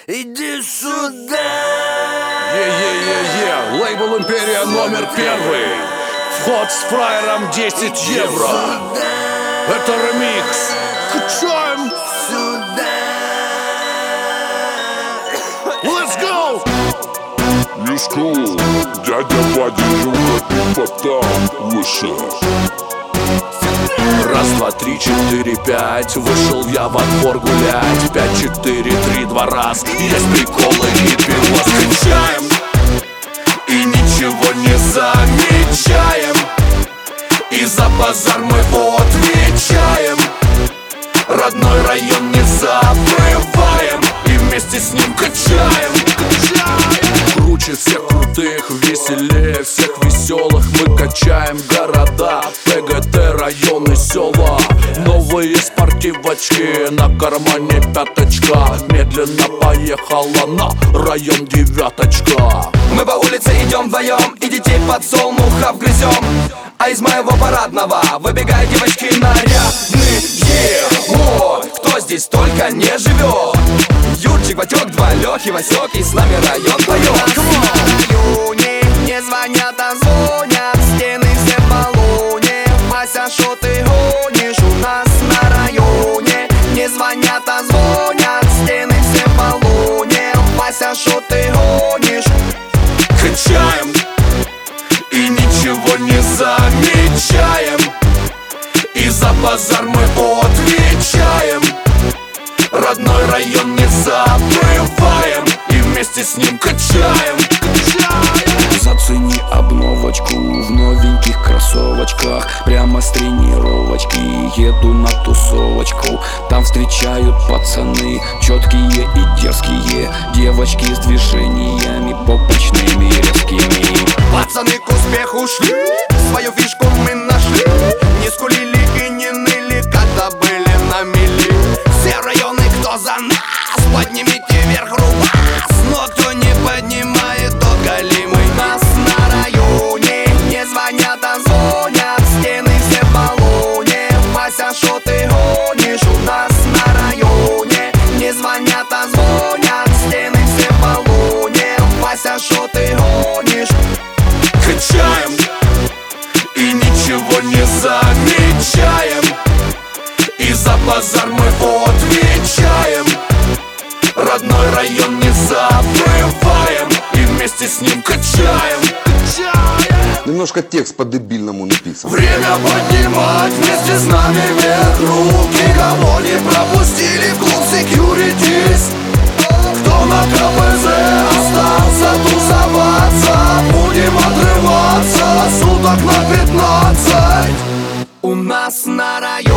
Иди сюда. Е-е-е-е, лейбл Империя номер 1. Вход с фраером 10 евро. Это ремикс. Качаем. Let's go. New school, дядя Вадя, Юга, там выше. Раз, два, три, четыре, пять. Вышел я во двор гулять. 5, 4, 3, 2 раз. Есть приколы и пиво скачаем. И ничего не замечаем. И за базар мы отвечаем. Родной район не забываем. И вместе с ним качаем. Круче всех крутых, веселее всех веселых. Мы качаем города, ПГТ, районы, села. Новые спортивочки, на кармане пяточка. Медленно поехала на район 9. Мы по улице идем вдвоем и детей подсолнухов грызем. А из моего парадного выбегают девочки нарядные. О, кто здесь только не живет. Юрчик, Ватек, два Лехи, Васек, и с нами район поет. На районе не звонят, а звонят. Стены все в баллоне. Вася, шо ты гонишь? У нас на районе не звонят, а звонят. Стены все в баллоне. Вася, шо ты гонишь? Качаем и ничего не замечаем. И за базар мы отвечаем. Родной район не забываем. И вместе с ним качаем. Зацени обновочку в новеньких кроссовочках. Прямо с тренировочки еду на тусовочку. Там встречают пацаны четкие и дерзкие. Девочки с движениями попочными резкими. Пацаны к успеху шли, свою фишку мы нашли. Не скулили и не ныли, когда были на мели. Все районы, кто за нас, поднимите вверх рукас. Но кто не поднимает, тот голимый. Нас на районе не звонят, а звонят. Стены все в баллоне. Вася, шо ты гонишь? У нас на районе не звонят, а звонят. Стены все в баллоне. Вася, шо ты гонишь? Качаем и ничего не замечаем. И за базар мы отвечаем. Родной район не забываем. И вместе с ним качаем. Немножко текст по-дебильному написан. Время поднимать вместе с нами вверх руки. Кого не пропустили в клуб Securities. Кто на КПЗ остался тусоваться. Будем отрываться суток на 15. У нас на районе